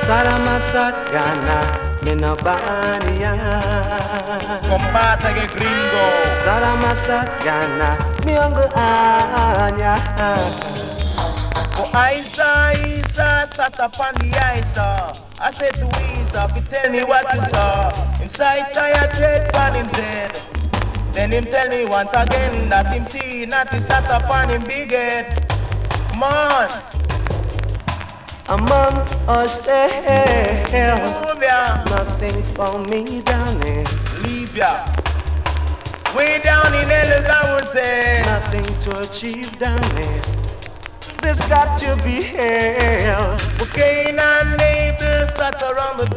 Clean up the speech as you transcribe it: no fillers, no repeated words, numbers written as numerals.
Saramasagana, Minobania. Combate che gringo. Saramasagana, Miongo Anya. Oh, Isa, sat up on the Isa. I said to Isa, he tell me what you saw. Him sight tired dread on him head. Then him tell me once again that him see not he sat up on him big head. Come on. Among ourselves, Libya, nothing for me down there. Libya. Way down in Ellis, I would say. Nothing to achieve down there. There's got to be hell. Okay, and neighbors sat around the